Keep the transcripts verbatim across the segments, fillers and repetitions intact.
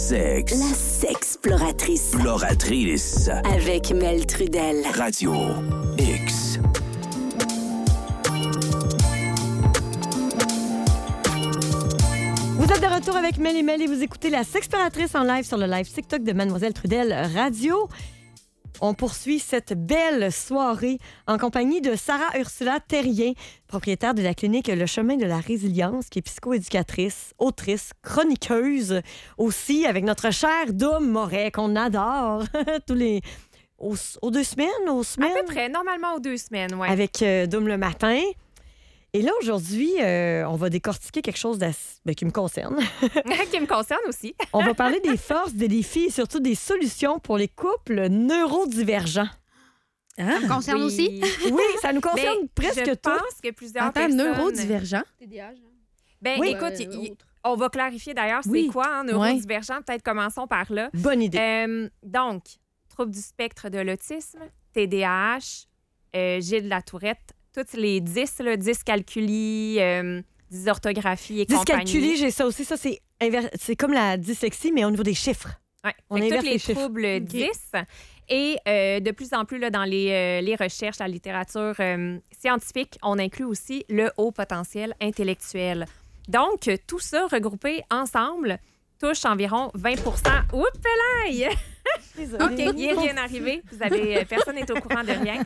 sexe. La sexploratrice. Exploratrice. Avec Mel Trudel. Radio X. Vous êtes de retour avec Mel et Mel et vous écoutez la sexploratrice en live sur le live TikTok de Mademoiselle Trudel Radio. On poursuit cette belle soirée en compagnie de Sarah Ursula Terrien, propriétaire de la clinique Le Chemin de la Résilience, qui est psychoéducatrice, autrice, chroniqueuse aussi, avec notre cher Dom Moret, qu'on adore tous les... Aux, aux deux semaines, aux semaines? À peu près, normalement aux deux semaines, oui. Avec euh, Dom le matin. Et là, aujourd'hui, euh, on va décortiquer quelque chose ben, qui me concerne. Qui me concerne aussi. On va parler des forces, des défis et surtout des solutions pour les couples neurodivergents. Ah, ça me concerne oui. aussi? Oui, ça nous concerne Mais presque je tout. Je pense que plusieurs Attends, personnes... neurodivergent? T D A H. Ben, oui. écoute, euh, y, on va clarifier d'ailleurs c'est oui. quoi, hein, neurodivergent. Ouais. Peut-être commençons par là. Bonne idée. Euh, donc, trouble du spectre de l'autisme, T D A H, euh, Gilles Latourette, toutes les dix, là, dyscalculie, euh, dysorthographie et compagnie. Dyscalculie, j'ai ça aussi. Ça, c'est, inver... c'est comme la dyslexie, mais au niveau des chiffres. Oui, on tous inverse les, les chiffres. troubles Okay. dix. Et euh, de plus en plus, là, dans les, euh, les recherches, la littérature euh, scientifique, on inclut aussi le haut potentiel intellectuel. Donc, tout ça regroupé ensemble touche environ vingt pour cent. Oups, là! OK, il n'est rien arrivé. Vous avez, personne n'est au courant de rien.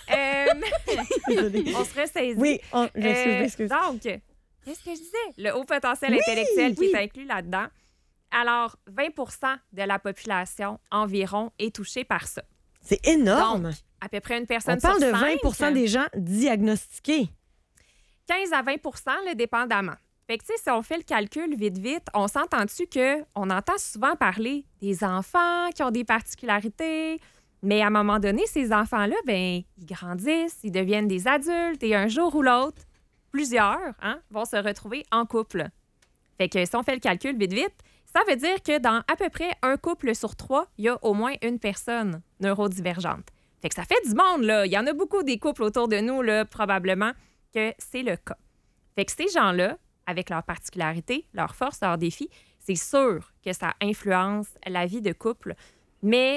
Euh, on se ressaisit. Oui, on, je Euh, excuse. donc, qu'est-ce que je disais? Le haut potentiel Oui, intellectuel oui. qui est inclus là-dedans. Alors, vingt pour cent de la population environ est touchée par ça. C'est énorme. Donc, à peu près une personne on parle sur de vingt pour cent cinq, des gens diagnostiqués. quinze à vingt pour cent, là, dépendamment. Fait que, tu sais, si on fait le calcul vite, vite, on s'entend-tu qu'on entend souvent parler des enfants qui ont des particularités, mais à un moment donné, ces enfants-là, ben, ils grandissent, ils deviennent des adultes et un jour ou l'autre, plusieurs hein, vont se retrouver en couple. Fait que si on fait le calcul vite, vite, ça veut dire que dans à peu près un couple sur trois, il y a au moins une personne neurodivergente. Fait que ça fait du monde, là. Il y en a beaucoup des couples autour de nous, là, probablement, que c'est le cas. Fait que ces gens-là, avec leurs particularités, leurs forces, leurs défis, c'est sûr que ça influence la vie de couple. Mais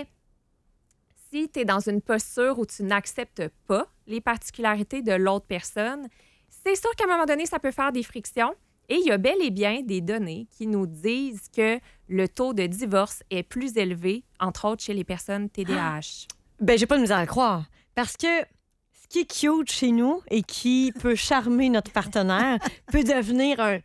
si tu es dans une posture où tu n'acceptes pas les particularités de l'autre personne, c'est sûr qu'à un moment donné, ça peut faire des frictions. Et il y a bel et bien des données qui nous disent que le taux de divorce est plus élevé, entre autres chez les personnes T D A H. Ben, j'ai pas de misère à le croire. Parce que ce qui est cute chez nous et qui peut charmer notre partenaire peut devenir un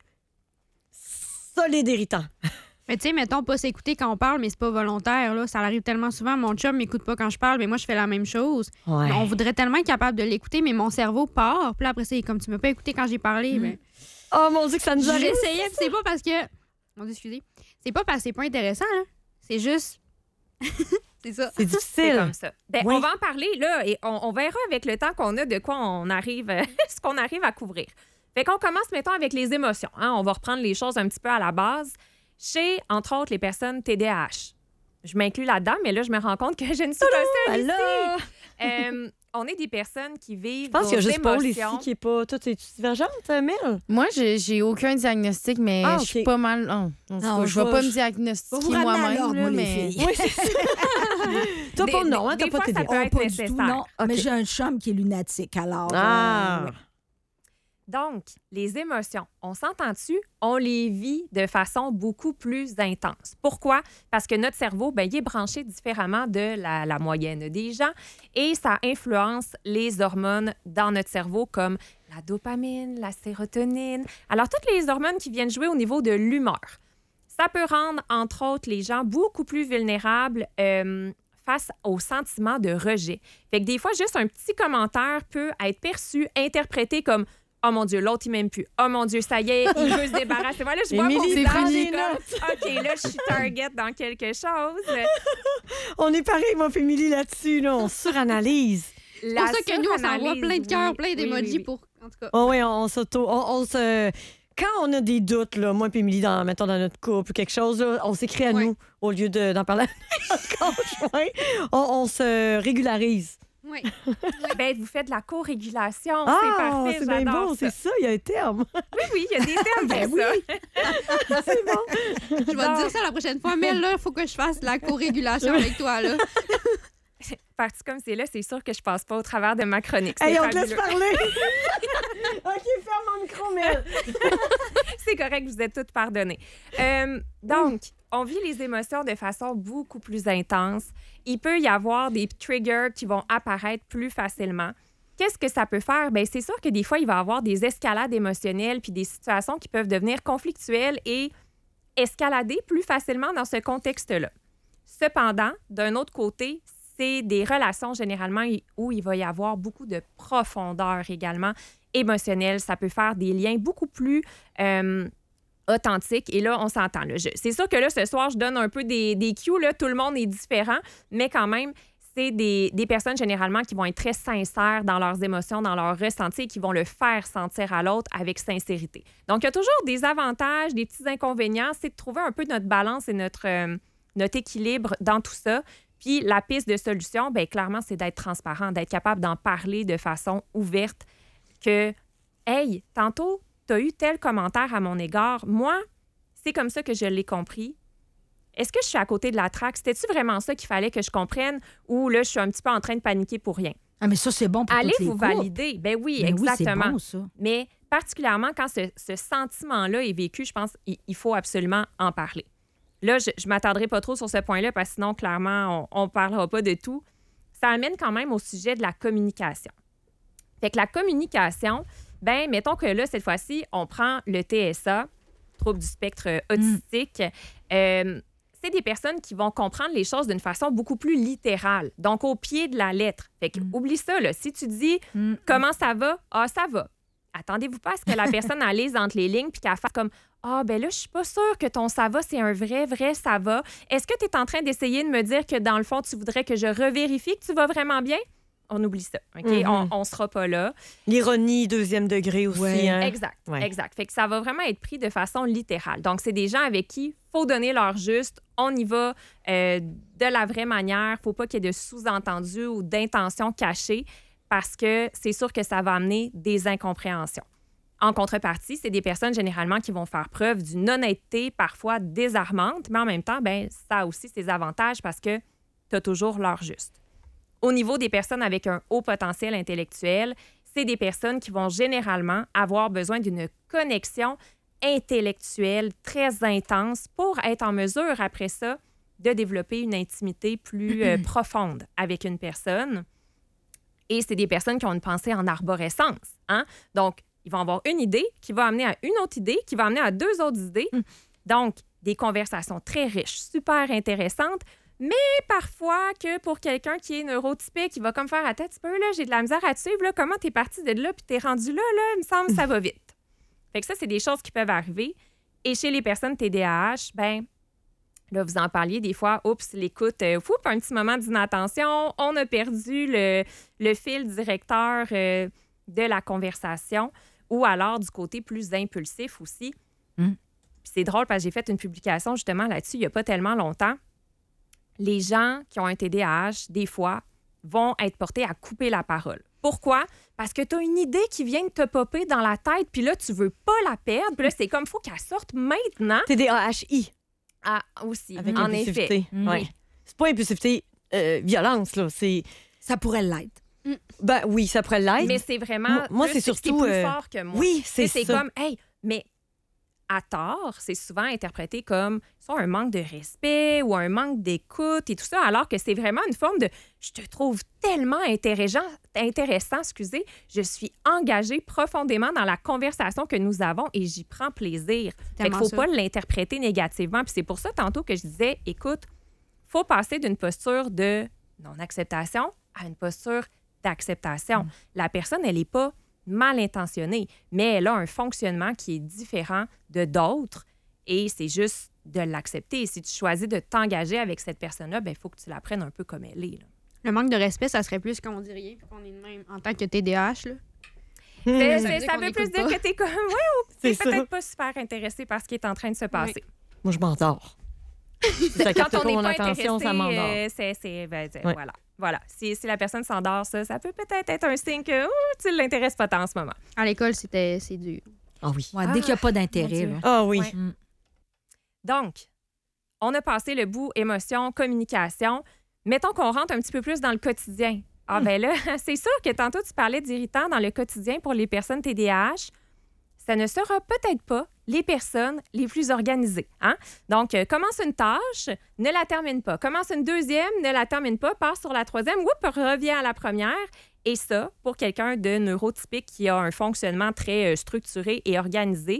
solide irritant. Mais tu sais, mettons, pas s'écouter quand on parle, mais c'est pas volontaire. Là. Ça arrive tellement souvent. Mon chum m'écoute pas quand je parle, mais moi, je fais la même chose. Ouais. On voudrait tellement être capable de l'écouter, mais mon cerveau part. Puis là, après ça, il est comme tu m'as pas écouté quand j'ai parlé. Mm. Ben, Oh mon Dieu, que ça nous arrive. j'essayais, puis c'est pas parce que... Mon Dieu, excusez. C'est pas parce que c'est pas intéressant, là. C'est juste... c'est ça. C'est C'est difficile. comme ça. Ben, Oui. On va en parler, là, et on, on verra avec le temps qu'on a de quoi on arrive, ce qu'on arrive à couvrir. Fait qu'on commence, mettons, avec les émotions. Hein? On va reprendre les choses un petit peu à la base. Chez, entre autres, les personnes T D A H. Je m'inclus là-dedans, mais là, je me rends compte que je ne suis pas seule ici. Alors, Euh, on est des personnes qui vivent je pense qu'il y a nos juste Paul ici émotions. qui est pas... Toi, es-tu divergente, Mel? Moi, j'ai, j'ai aucun diagnostic, mais Ah, je suis ok. pas mal. Oh, en tout Non, cas, je je vais vais- pas je- me diagnostiquer je vais vous ramener à moi-même, l'ordre, là, moi, les mais. filles. Oui, c'est ça. Toi, Des- Paul, non, hein, des t'as pas fois, tes ça dés. peut Oh, être pas du tout, nécessaire. non. Ok. Mais j'ai un chum qui est lunatique, alors... Ah! euh, ouais. Donc, les émotions, on s'entend-tu? On les vit de façon beaucoup plus intense. Pourquoi? Parce que notre cerveau, ben, il est branché différemment de la, la moyenne des gens et ça influence les hormones dans notre cerveau comme la dopamine, la sérotonine. Alors, toutes les hormones qui viennent jouer au niveau de l'humeur. Ça peut rendre, entre autres, les gens beaucoup plus vulnérables euh, face au sentiment de rejet. Fait que des fois, juste un petit commentaire peut être perçu, interprété comme « Oh mon Dieu, l'autre, il m'aime plus. Oh mon Dieu, ça y est, il veut se débarrasser. » Moi, là, je vois Émilie, mon c'est visage, pris j'ai des comme, OK, là, je suis target dans quelque chose. On est pareil, moi, Émilie, là-dessus. Là. On suranalyse. C'est pour ça que nous, on s'envoie plein de cœurs, plein d'émojis oui, oui. pour... En tout cas... Oh oui, on, on s'auto... On, on se... Quand on a des doutes, là, moi et Émilie, dans, mettons, dans notre couple ou quelque chose, là, on s'écrit à Ouais. nous au lieu de, d'en parler à notre coach. Ouais. On, on se régularise. Oui. Ben, vous faites de la co-régulation. Ah, c'est parfait, c'est bien j'adore bon, ça. c'est ça, il y a un terme. Oui, oui, il y a des termes Ben pour oui. ça. C'est bon. Je vais te dire ça la prochaine fois, mais là, il faut que je fasse de la co-régulation avec toi, là. Parti comme c'est là, c'est sûr que je passe pas au travers de ma chronique. C'est Hey, on te laisse fabuleux. parler. OK, ferme mon micro, Mel. C'est correct, vous êtes toutes pardonnées. Euh, donc, on vit les émotions de façon beaucoup plus intense. Il peut y avoir des triggers qui vont apparaître plus facilement. Qu'est-ce que ça peut faire? Bien, c'est sûr que des fois, il va y avoir des escalades émotionnelles puis des situations qui peuvent devenir conflictuelles et escalader plus facilement dans ce contexte-là. Cependant, d'un autre côté, c'est des relations généralement où il va y avoir beaucoup de profondeur également émotionnelle. Ça peut faire des liens beaucoup plus euh, authentiques. Et là, on s'entend. Là. Je, c'est sûr que là, ce soir, je donne un peu des, des cues. Là. Tout le monde est différent, mais quand même, c'est des, des personnes généralement qui vont être très sincères dans leurs émotions, dans leurs ressentis et qui vont le faire sentir à l'autre avec sincérité. Donc, il y a toujours des avantages, des petits inconvénients. C'est de trouver un peu notre balance et notre, euh, notre équilibre dans tout ça. Puis la piste de solution, bien, clairement, c'est d'être transparent, d'être capable d'en parler de façon ouverte que, hey, tantôt, tu as eu tel commentaire à mon égard. Moi, c'est comme ça que je l'ai compris. Est-ce que je suis à côté de la traque? C'était-tu vraiment ça qu'il fallait que je comprenne ou là, je suis un petit peu en train de paniquer pour rien? Ah, mais ça, c'est bon pour Allez toutes les vous couples. valider. Ben oui, Ben oui, exactement. c'est bon, ça. Mais particulièrement quand ce, ce sentiment-là est vécu, je pense qu'il il faut absolument en parler. Là, je ne m'attarderai pas trop sur ce point-là parce que sinon, clairement, on ne parlera pas de tout. Ça amène quand même au sujet de la communication. Fait que la communication, ben mettons que là, cette fois-ci, on prend le T S A, trouble du spectre autistique. Mm. Euh, c'est des personnes qui vont comprendre les choses d'une façon beaucoup plus littérale, donc au pied de la lettre. Fait que, mm. oublie ça, là. Si tu dis mm. « Comment ça va? » Ah, ça va. Attendez-vous pas à ce que la personne elle lise entre les lignes puis qu'elle fasse comme « Ah, ben là, je suis pas sûre que ton ça va, c'est un vrai, vrai ça va. Est-ce que tu es en train d'essayer de me dire que dans le fond, tu voudrais que je revérifie que tu vas vraiment bien? » On oublie ça, OK? Mm-hmm. On ne sera pas là. L'ironie, deuxième degré aussi. Ouais. Hein? Exact, ouais. exact. Fait que ça va vraiment être pris de façon littérale. Donc, c'est des gens avec qui il faut donner leur juste. On y va euh, de la vraie manière. Il ne faut pas qu'il y ait de sous-entendus ou d'intentions cachées parce que c'est sûr que ça va amener des incompréhensions. En contrepartie, c'est des personnes généralement qui vont faire preuve d'une honnêteté parfois désarmante, mais en même temps, ben, ça a aussi ses avantages parce que tu as toujours leur juste. Au niveau des personnes avec un haut potentiel intellectuel, c'est des personnes qui vont généralement avoir besoin d'une connexion intellectuelle très intense pour être en mesure, après ça, de développer une intimité plus euh, profonde avec une personne. Et c'est des personnes qui ont une pensée en arborescence. Hein? Donc, ils vont avoir une idée qui va amener à une autre idée, qui va amener à deux autres idées. Donc, des conversations très riches, super intéressantes, mais parfois que pour quelqu'un qui est neurotypique, il va comme faire « Attends un petit peu, là, j'ai de la misère à te suivre, là, comment t'es parti de là puis t'es rendu là, là, il me semble que ça va vite. » Fait que ça, c'est des choses qui peuvent arriver. Et chez les personnes T D A H, ben là, vous en parliez des fois, oups, l'écoute, euh, fou, un petit moment d'inattention, on a perdu le, le fil directeur euh, de la conversation, ou alors du côté plus impulsif aussi. Mm. Puis c'est drôle parce que j'ai fait une publication justement là-dessus il n'y a pas tellement longtemps. Les gens qui ont un T D A H, des fois, vont être portés à couper la parole. Pourquoi? Parce que tu as une idée qui vient de te popper dans la tête, puis là, tu veux pas la perdre, puis là, c'est comme, il faut qu'elle sorte maintenant. T D A H I. Ah, aussi, avec en impulsivité. effet. Mm. Ouais. C'est pas impulsivité, euh, violence, là. C'est... Ça pourrait l'être. Mm. Ben oui, ça pourrait l'être. Mais c'est vraiment... Moi, moi plus, c'est surtout... C'est plus euh... fort que moi. Oui, c'est ça. C'est comme, hey, mais à tort, c'est souvent interprété comme soit un manque de respect ou un manque d'écoute et tout ça, alors que c'est vraiment une forme de « je te trouve tellement intéressant, intéressant, excusez, je suis engagée profondément dans la conversation que nous avons et j'y prends plaisir. » Fait qu'il ne faut ça. Pas l'interpréter négativement. Puis c'est pour ça, tantôt, que je disais, écoute, il faut passer d'une posture de non-acceptation à une posture d'acceptation. Mm. La personne, elle n'est pas mal intentionnée, mais elle a un fonctionnement qui est différent de d'autres et c'est juste de l'accepter. Et si tu choisis de t'engager avec cette personne-là, il faut que tu la prennes un peu comme elle est. Là. Le manque de respect, ça serait plus qu'on dit rien puis qu'on est de même en tant que T D A H. Là. C'est, ça c'est, veut, ça veut plus dire pas. que t'es comme, ouais, ou t'es c'est peut-être ça. pas super intéressé par ce qui est en train de se passer. Oui. Moi, je m'endors. Si ça capte Quand pas on n'est mon pas attention, intéressé, ça m'endort. euh, c'est, c'est, ben, Ouais. voilà. Voilà. Si, si la personne s'endort, ça, ça peut peut-être être un signe que oh, tu ne l'intéresses pas tant en ce moment. À l'école, c'était c'est dur. Ah oui. Ouais, dès qu'il n'y a pas d'intérêt. mon là. Ah oui. Ouais. Mm. Donc, on a passé le bout émotion, communication. Mettons qu'on rentre un petit peu plus dans le quotidien. Ah ben là, c'est sûr que tantôt, tu parlais d'irritants dans le quotidien pour les personnes T D A H. Ça ne sera peut-être pas les personnes les plus organisées. Hein? Donc, euh, commence une tâche, ne la termine pas. Commence une deuxième, ne la termine pas, passe sur la troisième, whoop, revient à la première. Et ça, pour quelqu'un de neurotypique qui a un fonctionnement très euh, structuré et organisé,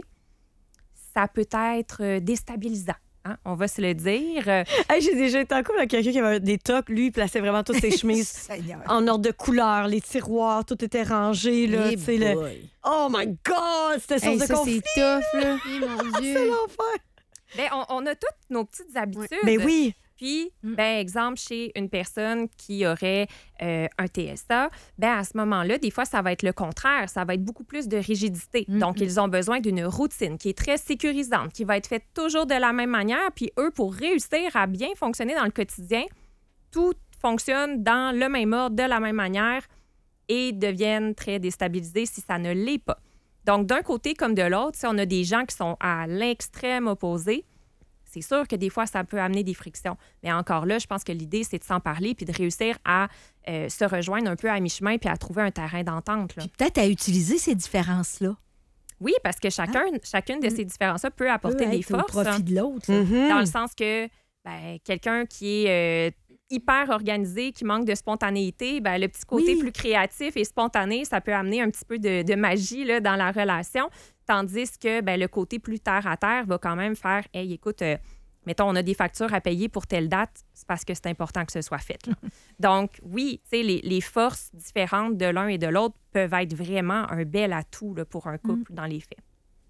ça peut être euh, déstabilisant. Hein? On va se le dire. Euh, Hey, j'ai déjà été en couple avec quelqu'un qui avait des tocs. Lui, il plaçait vraiment toutes ses chemises Seigneur. en ordre de couleur. Les tiroirs, tout était rangé. Là, Eh tu sais, le... boy. Oh my God! C'était source Hey, de ça, conflit. c'est tough, là. Eh, mon C'est Dieu. l'enfer. ben, on, on a toutes nos petites habitudes. Mais oui. Puis, Mm. ben, exemple, chez une personne qui aurait euh, un T S A, ben, à ce moment-là, des fois, ça va être le contraire. Ça va être beaucoup plus de rigidité. Mm. Donc, ils ont besoin d'une routine qui est très sécurisante, qui va être faite toujours de la même manière. Puis, eux, pour réussir à bien fonctionner dans le quotidien, tout fonctionne dans le même ordre, de la même manière et deviennent très déstabilisés si ça ne l'est pas. Donc, d'un côté comme de l'autre, si on a des gens qui sont à l'extrême opposé, c'est sûr que des fois, ça peut amener des frictions. Mais encore là, je pense que l'idée, c'est de s'en parler puis de réussir à euh, se rejoindre un peu à mi-chemin puis à trouver un terrain d'entente. là. Puis peut-être à utiliser ces différences-là. Oui, parce que chacun, chacune de ces différences-là peut apporter Peut des être au forces. profit de l'autre. là. Mhm. Dans le sens que ben, quelqu'un qui est euh, hyper organisé, qui manque de spontanéité, ben, le petit côté Oui. plus créatif et spontané, ça peut amener un petit peu de, de magie là, dans la relation. Tandis que ben, le côté plus terre-à-terre va quand même faire « Hey, écoute, euh, mettons, on a des factures à payer pour telle date, c'est parce que c'est important que ce soit fait. » là. Donc, oui, tu sais, les, les forces différentes de l'un et de l'autre peuvent être vraiment un bel atout là, pour un couple dans les faits.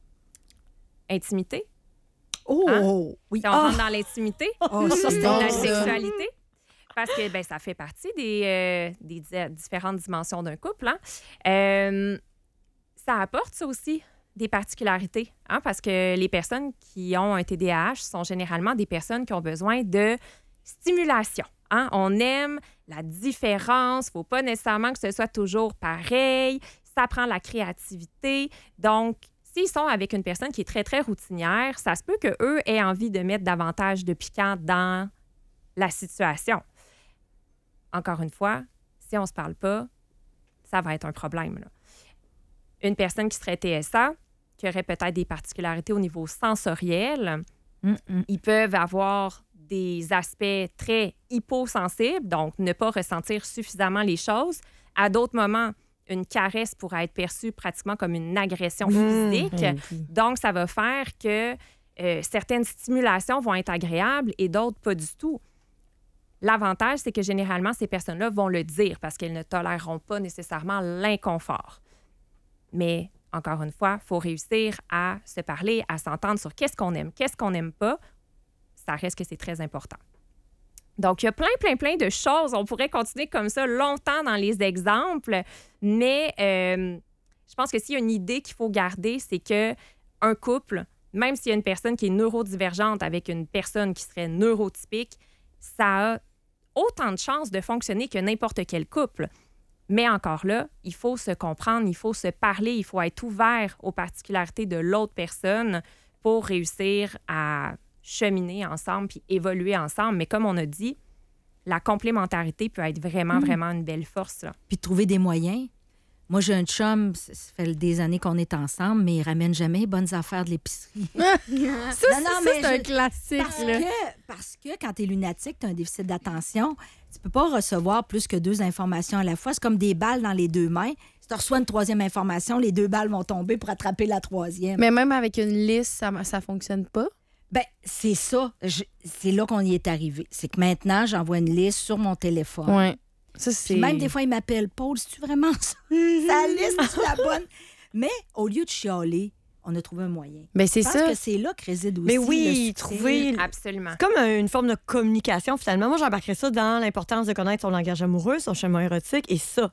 Intimité. Oh, Hein? oui. Si on Ah! rentre dans l'intimité, Oh, ça, c'est bon, la ça. sexualité, parce que ben, ça fait partie des, euh, des di- différentes dimensions d'un couple. Hein. Euh, ça apporte ça aussi des particularités, hein, parce que les personnes qui ont un T D A H sont généralement des personnes qui ont besoin de stimulation. Hein. On aime la différence, il ne faut pas nécessairement que ce soit toujours pareil, ça prend la créativité. Donc, s'ils sont avec une personne qui est très, très routinière, ça se peut qu'eux aient envie de mettre davantage de piquant dans la situation. Encore une fois, si on ne se parle pas, ça va être un problème. Là. Une personne qui serait T S A, qui aurait peut-être des particularités au niveau sensoriel, Mm, mm. ils peuvent avoir des aspects très hyposensibles, donc ne pas ressentir suffisamment les choses. À d'autres moments, une caresse pourrait être perçue pratiquement comme une agression physique. Donc, ça va faire que euh, certaines stimulations vont être agréables et d'autres pas du tout. L'avantage, c'est que généralement, ces personnes-là vont le dire parce qu'elles ne toléreront pas nécessairement l'inconfort. Mais, encore une fois, il faut réussir à se parler, à s'entendre sur qu'est-ce qu'on aime, qu'est-ce qu'on n'aime pas. Ça reste que c'est très important. Donc, il y a plein, plein, plein de choses. On pourrait continuer comme ça longtemps dans les exemples, mais euh, je pense que s'il y a une idée qu'il faut garder, c'est que un couple, même s'il y a une personne qui est neurodivergente avec une personne qui serait neurotypique, ça a autant de chances de fonctionner que n'importe quel couple. Mais encore là, il faut se comprendre, il faut se parler, il faut être ouvert aux particularités de l'autre personne pour réussir à cheminer ensemble puis évoluer ensemble. Mais comme on a dit, la complémentarité peut être vraiment, Mmh. vraiment une belle force. Là. Puis de trouver des moyens. Moi, j'ai un chum, ça ça fait des années qu'on est ensemble, mais il ramène jamais les bonnes affaires de l'épicerie. Ça, Non, c'est- non, ça, mais c'est un je- classique. Parce là. que, parce que quand tu es lunatique, tu as un déficit d'attention, tu peux pas recevoir plus que deux informations à la fois. C'est comme des balles dans les deux mains. Si tu reçois une troisième information, les deux balles vont tomber pour attraper la troisième. Mais même avec une liste, ça, ça fonctionne pas. Ben, c'est ça. Je- c'est là qu'on y est arrivé. C'est que maintenant, j'envoie une liste sur mon téléphone. Ouais. Ça, c'est. Puis même des fois, il m'appelle Paul, c'est-tu vraiment ça? Sa liste, c'est la bonne. Mais au lieu de chialer, on a trouvé un moyen. Ben, c'est Je pense ça. que c'est là que réside aussi Mais le oui, succès. trouver. Absolument. C'est comme une forme de communication, finalement. Moi, j'embarquerais ça dans l'importance de connaître son langage amoureux, son chemin érotique, et ça,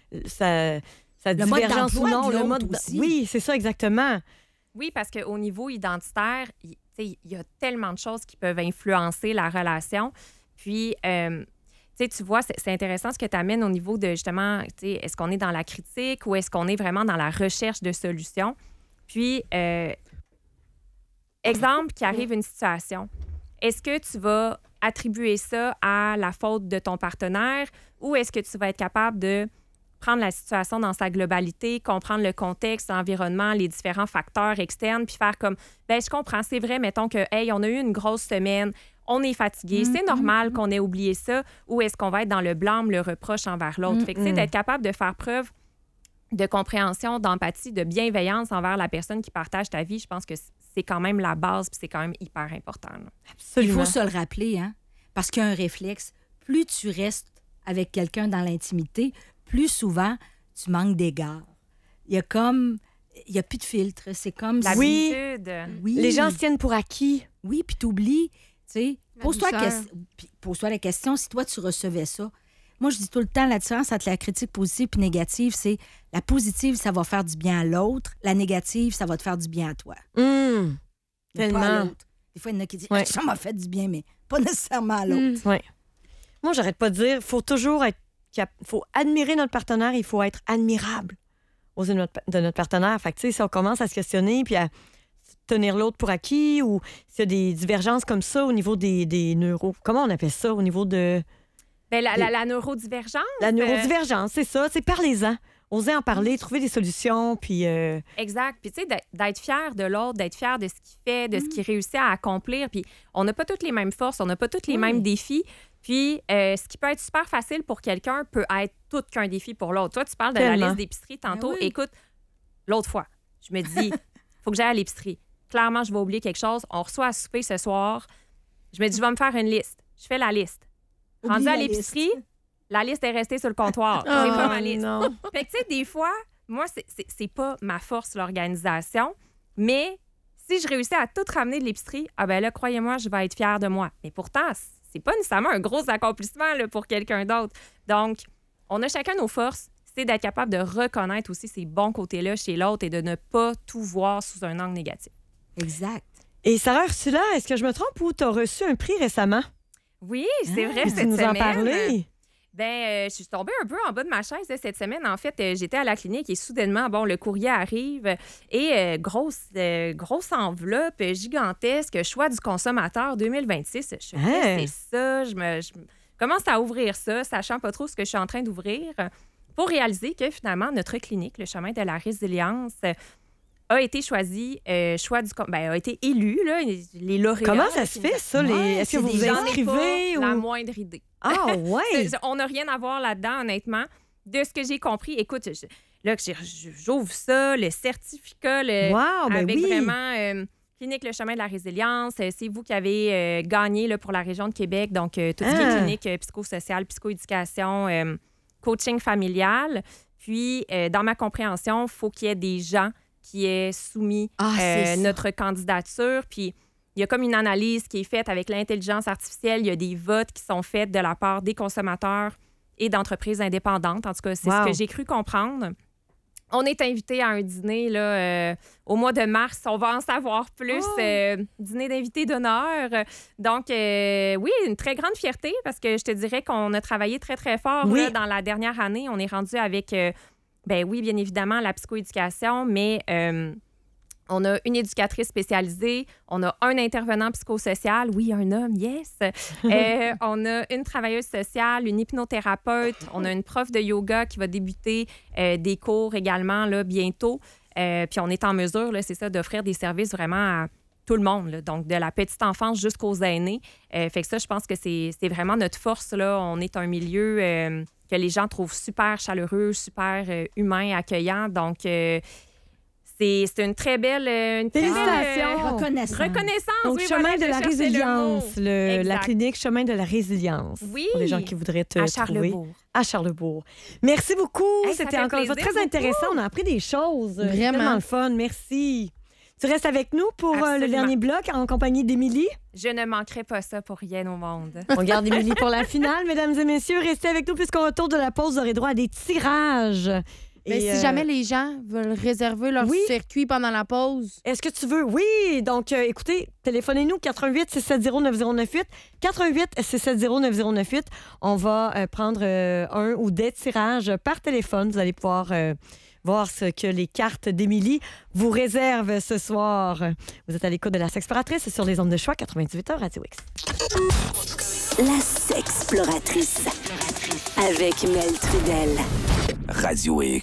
ça, ça Le mode divergence ou d'emploi non. de Le l'autre mode. aussi. Oui, c'est ça, exactement. Oui, parce qu'au niveau identitaire, il il y a tellement de choses qui peuvent influencer la relation. Puis, euh, tu tu sais, tu vois, c'est, c'est intéressant ce que tu amènes au niveau de, justement, tu sais, est-ce qu'on est dans la critique ou est-ce qu'on est vraiment dans la recherche de solutions? Puis, euh, exemple qui arrive une situation, est-ce que tu vas attribuer ça à la faute de ton partenaire ou est-ce que tu vas être capable de prendre la situation dans sa globalité, comprendre le contexte, l'environnement, les différents facteurs externes, puis faire comme, ben je comprends, c'est vrai, mettons que, hey, on a eu une grosse semaine, on est fatigué, mm-hmm. c'est normal qu'on ait oublié ça, ou est-ce qu'on va être dans le blâme, le reproche envers l'autre? Mm-hmm. Fait que, tu sais, d'être capable de faire preuve de compréhension, d'empathie, de bienveillance envers la personne qui partage ta vie, je pense que c'est quand même la base, puis c'est quand même hyper important. Là. Absolument. Il faut se le rappeler, hein? Parce qu'il y a un réflexe. Plus tu restes avec quelqu'un dans l'intimité, plus souvent, tu manques d'égard. Il y a comme... Il n'y a plus de filtre. C'est comme... L'habitude. Oui. Les gens se tiennent pour acquis. Oui, puis t'oublies. Tu sais, pose-toi, la que... pose-toi la question si toi, tu recevais ça. Moi, je dis tout le temps, la différence entre la critique positive et négative, c'est la positive, ça va faire du bien à l'autre. La négative, ça va te faire du bien à toi. Mmh. Tellement. Pas à l'autre. Des fois, il y en a qui disent ouais. « ça m'a fait du bien », mais pas nécessairement à l'autre. Mmh. Ouais. Moi, j'arrête pas de dire, il faut toujours être... Il faut admirer notre partenaire, il faut être admirable aux yeux de notre, de notre partenaire. Fait que, tu sais, si on commence à se questionner puis à tenir l'autre pour acquis ou s'il y a des divergences comme ça au niveau des, des neuros... Comment on appelle ça? Au niveau de... Bien, la, des... la, la neurodivergence. La neurodivergence, c'est ça. C'est parlez-en. Osez en parler, trouver des solutions, puis... Euh... Exact. Puis, tu sais, d'être fier de l'autre, d'être fier de ce qu'il fait, de mm. ce qu'il réussit à accomplir. Puis, on n'a pas toutes les mêmes forces, on n'a pas tous les oui. mêmes défis. Puis, euh, ce qui peut être super facile pour quelqu'un peut être tout qu'un défi pour l'autre. Toi, tu parles de Tellement. la liste d'épicerie tantôt. Oui. Écoute, l'autre fois, je me dis, faut que j'aille à l'épicerie. Clairement, je vais oublier quelque chose. On reçoit à souper ce soir. Je me dis, je vais me faire une liste. Je fais la liste. Rendu à l'épicerie, liste. la liste est restée sur le comptoir. Oh, j'ai pas ma liste. Non. Fait que, tu sais, des fois, moi, c'est, c'est, c'est pas ma force, l'organisation, mais si je réussis à tout ramener de l'épicerie, ah ben là, croyez-moi, je vais être fière de moi. Mais pourtant, c'est pas nécessairement un gros accomplissement là, pour quelqu'un d'autre. Donc, on a chacun nos forces. C'est d'être capable de reconnaître aussi ces bons côtés-là chez l'autre et de ne pas tout voir sous un angle négatif. Exact. Et Sarah Ursula, est-ce que je me trompe ou tu as reçu un prix récemment? Oui, c'est ah, vrai, cette tu nous semaine. en parler? Ben, euh, je suis tombée un peu en bas de ma chaise là, cette semaine. En fait, euh, j'étais à la clinique et soudainement, bon, le courrier arrive et euh, grosse, euh, grosse enveloppe gigantesque, choix du consommateur deux mille vingt-six. Je me hein? dis, c'est ça. Je, me, je commence à ouvrir ça, sachant pas trop ce que je suis en train d'ouvrir, pour réaliser que finalement, notre clinique, le chemin de la résilience, a été choisi, euh, choix du, ben, a été élu, là, les lauréats. Comment ça se fait, ça? Les... Ouais, Est-ce que vous vous inscrivez? Ou... La moindre idée. Ah, ouais! On n'a rien à voir là-dedans, honnêtement. De ce que j'ai compris, écoute, je, là, j'ouvre ça, le certificat, le, wow, ben avec oui. vraiment euh, Clinique Le Chemin de la Résilience. C'est vous qui avez euh, gagné là, pour la région de Québec, donc euh, tout ce ah. qui est clinique euh, psychosociale, psychoéducation, euh, coaching familial. Puis, euh, dans ma compréhension, il faut qu'il y ait des gens qui aient soumis ah, euh, notre candidature. Puis, il y a comme une analyse qui est faite avec l'intelligence artificielle. Il y a des votes qui sont faits de la part des consommateurs et d'entreprises indépendantes. En tout cas, c'est wow. ce que j'ai cru comprendre. On est invité à un dîner là, euh, au mois de mars. On va en savoir plus. Oh. Euh, dîner d'invités d'honneur. Donc, euh, oui, une très grande fierté parce que je te dirais qu'on a travaillé très, très fort oui. là, dans la dernière année. On est rendu avec... Euh, Ben oui, bien évidemment, la psychoéducation, mais euh, on a une éducatrice spécialisée, on a un intervenant psychosocial, oui, un homme, yes. euh, on a une travailleuse sociale, une hypnothérapeute, on a une prof de yoga qui va débuter euh, des cours également là, bientôt. Euh, puis on est en mesure, là, c'est ça, d'offrir des services vraiment à tout le monde, là, donc de la petite enfance jusqu'aux aînés. Euh, fait que ça, je pense que c'est, c'est vraiment notre force. Là. On est un milieu... Euh, que les gens trouvent super chaleureux, super euh, humain, accueillant. Donc, euh, c'est, c'est une très belle... Une très Félicitations! Belle, euh, reconnaissance. Reconnaissance, Donc, oui, Chemin voilà, de la Résilience, le le, la clinique Chemin de la Résilience. Oui. Pour les gens qui voudraient te à trouver. Charlebourg. À Charlebourg. Merci beaucoup. Hey, C'était encore une fois très beaucoup. intéressant. On a appris des choses. Vraiment. C'est tellement le fun. Merci. Tu restes avec nous pour euh, le dernier bloc en compagnie d'Émilie? Je ne manquerai pas ça pour rien au monde. On garde Émilie pour la finale, mesdames et messieurs. Restez avec nous puisqu'on retourne de la pause. Vous aurez droit à des tirages. Mais Et, si euh, jamais les gens veulent réserver leur oui. circuit pendant la pause, Est-ce que tu veux? Oui! Donc, euh, écoutez, téléphonez-nous quatre un huit, six sept zéro, neuf zéro neuf huit. quatre un huit, six sept zéro, neuf zéro neuf huit. On va euh, prendre euh, un ou des tirages par téléphone. Vous allez pouvoir euh, voir ce que les cartes d'Émilie vous réservent ce soir. Vous êtes à l'écoute de la Sexploratrice sur les ondes de choix quatre-vingt-dix-huit heures Radio X. La Sexploratrice. Avec Mel Trudel. Radio X.